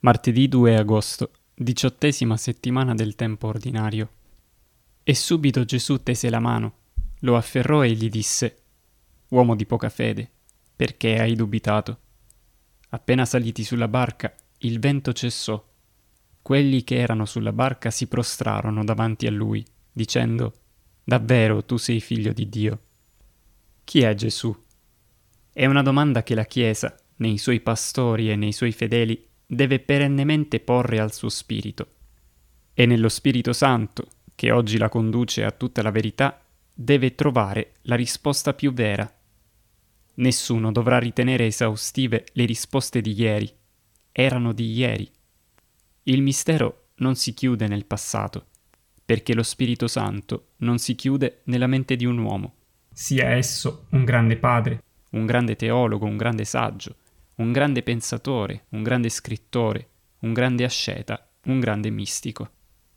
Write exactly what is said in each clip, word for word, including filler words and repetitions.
Martedì due agosto, diciottesima settimana del tempo ordinario. E subito Gesù tese la mano, lo afferrò e gli disse: «Uomo di poca fede, perché hai dubitato?» Appena saliti sulla barca, il vento cessò. Quelli che erano sulla barca si prostrarono davanti a lui, dicendo: «Davvero tu sei figlio di Dio». Chi è Gesù? È una domanda che la Chiesa, nei suoi pastori e nei suoi fedeli, deve perennemente porre al suo spirito. E nello Spirito Santo, che oggi la conduce a tutta la verità, deve trovare la risposta più vera. Nessuno dovrà ritenere esaustive le risposte di ieri. Erano di ieri. Il mistero non si chiude nel passato, perché lo Spirito Santo non si chiude nella mente di un uomo, sia esso un grande padre, un grande teologo, un grande saggio, un grande pensatore, un grande scrittore, un grande asceta, un grande mistico.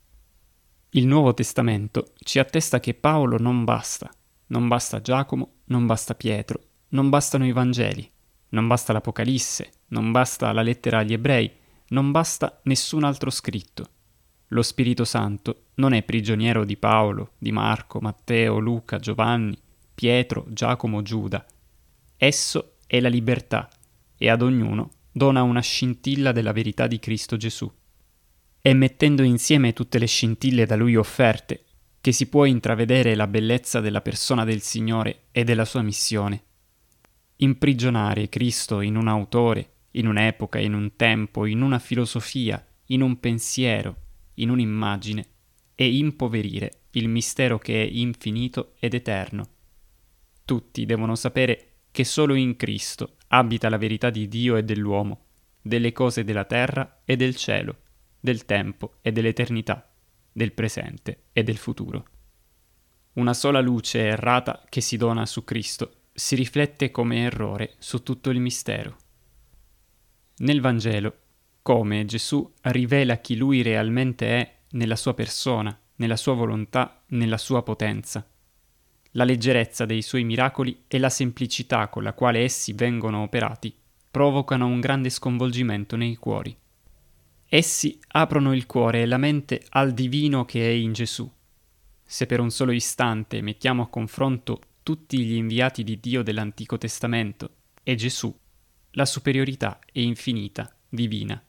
Il Nuovo Testamento ci attesta che Paolo non basta, non basta Giacomo, non basta Pietro, non bastano i Vangeli, non basta l'Apocalisse, non basta la lettera agli Ebrei, non basta nessun altro scritto. Lo Spirito Santo non è prigioniero di Paolo, di Marco, Matteo, Luca, Giovanni, Pietro, Giacomo, Giuda. Esso è la libertà e ad ognuno dona una scintilla della verità di Cristo Gesù. È mettendo insieme tutte le scintille da lui offerte che si può intravedere la bellezza della persona del Signore e della sua missione. Imprigionare Cristo in un autore, in un'epoca, in un tempo, in una filosofia, in un pensiero, in un'immagine, e impoverire il mistero che è infinito ed eterno. Tutti devono sapere che solo in Cristo abita la verità di Dio e dell'uomo, delle cose della terra e del cielo, del tempo e dell'eternità, del presente e del futuro. Una sola luce errata che si dona su Cristo si riflette come errore su tutto il mistero. Nel Vangelo, come Gesù rivela chi Lui realmente è nella sua persona, nella sua volontà, nella sua potenza. La leggerezza dei suoi miracoli e la semplicità con la quale essi vengono operati provocano un grande sconvolgimento nei cuori. Essi aprono il cuore e la mente al divino che è in Gesù. Se per un solo istante mettiamo a confronto tutti gli inviati di Dio dell'Antico Testamento e Gesù, la superiorità è infinita, divina.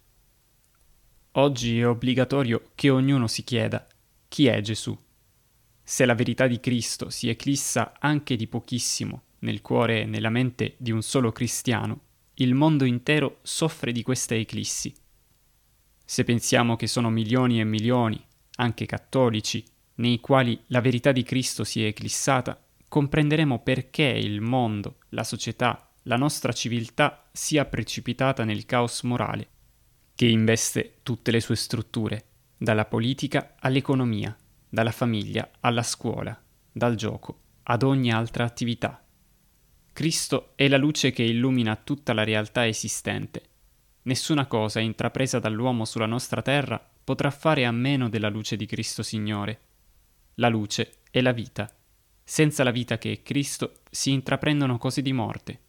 Oggi è obbligatorio che ognuno si chieda: chi è Gesù? Se la verità di Cristo si eclissa anche di pochissimo nel cuore e nella mente di un solo cristiano, il mondo intero soffre di questa eclissi. Se pensiamo che sono milioni e milioni, anche cattolici, nei quali la verità di Cristo si è eclissata, comprenderemo perché il mondo, la società, la nostra civiltà sia precipitata nel caos morale, che investe tutte le sue strutture, dalla politica all'economia, dalla famiglia alla scuola, dal gioco ad ogni altra attività. Cristo è la luce che illumina tutta la realtà esistente. Nessuna cosa intrapresa dall'uomo sulla nostra terra potrà fare a meno della luce di Cristo Signore. La luce è la vita. Senza la vita che è Cristo si intraprendono cose di morte.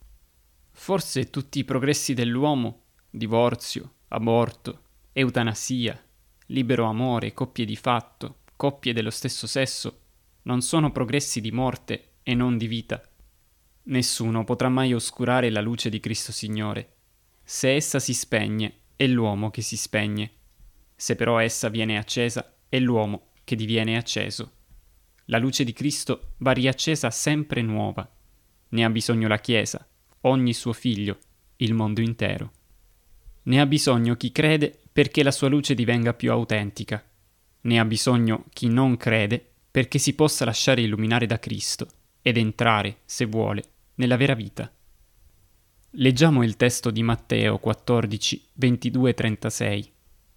Forse tutti i progressi dell'uomo, divorzio, aborto, eutanasia, libero amore, coppie di fatto, coppie dello stesso sesso, non sono progressi di morte e non di vita. Nessuno potrà mai oscurare la luce di Cristo Signore. Se essa si spegne, è l'uomo che si spegne. Se però essa viene accesa, è l'uomo che diviene acceso. La luce di Cristo va riaccesa sempre nuova. Ne ha bisogno la Chiesa, ogni suo figlio, il mondo intero. Ne ha bisogno chi crede perché la sua luce divenga più autentica. Ne ha bisogno chi non crede perché si possa lasciare illuminare da Cristo ed entrare, se vuole, nella vera vita. Leggiamo il testo di Matteo quattordici, ventidue trentasei.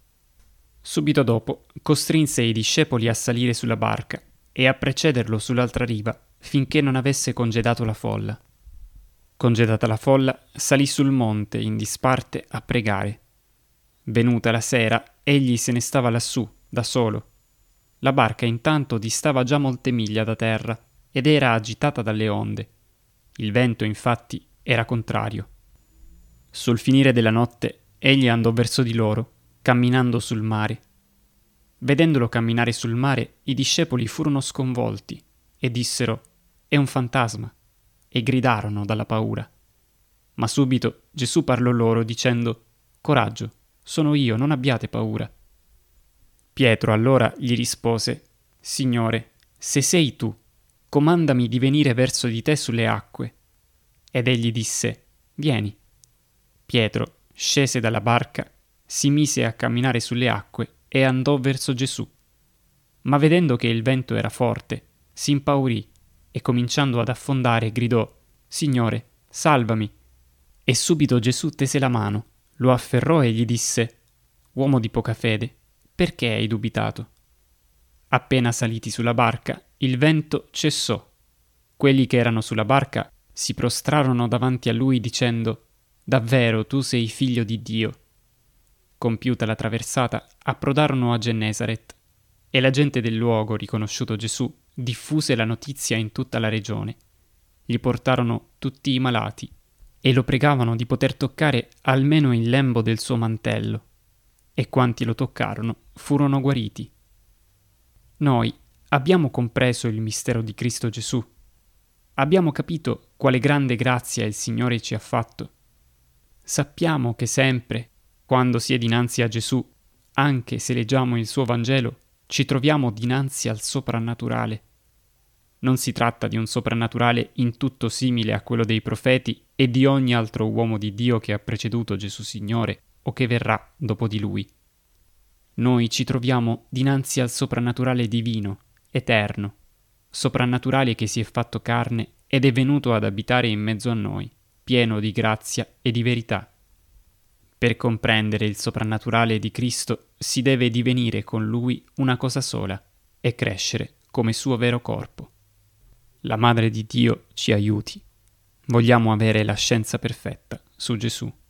Subito dopo costrinse i discepoli a salire sulla barca e a precederlo sull'altra riva finché non avesse congedato la folla. Congedata la folla, salì sul monte in disparte a pregare. Venuta la sera, egli se ne stava lassù, da solo. La barca intanto distava già molte miglia da terra ed era agitata dalle onde. Il vento, infatti, era contrario. Sul finire della notte, egli andò verso di loro camminando sul mare. Vedendolo camminare sul mare, i discepoli furono sconvolti e dissero: «È un fantasma», e gridarono dalla paura. Ma subito Gesù parlò loro dicendo: «Coraggio, sono io, non abbiate paura». Pietro allora gli rispose: «Signore, se sei tu, comandami di venire verso di te sulle acque». Ed egli disse: «Vieni». Pietro scese dalla barca, si mise a camminare sulle acque e andò verso Gesù. Ma vedendo che il vento era forte, si impaurì e cominciando ad affondare gridò: «Signore, salvami!» E subito Gesù tese la mano, lo afferrò e gli disse: «Uomo di poca fede, perché hai dubitato?» Appena saliti sulla barca, il vento cessò. Quelli che erano sulla barca si prostrarono davanti a lui dicendo: «Davvero tu sei figlio di Dio». Compiuta la traversata, approdarono a Gennesaret, e la gente del luogo, riconosciuto Gesù, diffuse la notizia in tutta la regione. Gli portarono tutti i malati e lo pregavano di poter toccare almeno il lembo del suo mantello, e quanti lo toccarono furono guariti. Noi abbiamo compreso il mistero di Cristo Gesù. Abbiamo capito quale grande grazia il Signore ci ha fatto. Sappiamo che sempre, quando si è dinanzi a Gesù, anche se leggiamo il suo Vangelo, ci troviamo dinanzi al soprannaturale. Non si tratta di un soprannaturale in tutto simile a quello dei profeti e di ogni altro uomo di Dio che ha preceduto Gesù Signore o che verrà dopo di lui. Noi ci troviamo dinanzi al soprannaturale divino, eterno, soprannaturale che si è fatto carne ed è venuto ad abitare in mezzo a noi, pieno di grazia e di verità. Per comprendere il soprannaturale di Cristo si deve divenire con Lui una cosa sola e crescere come suo vero corpo. La Madre di Dio ci aiuti. Vogliamo avere la scienza perfetta su Gesù.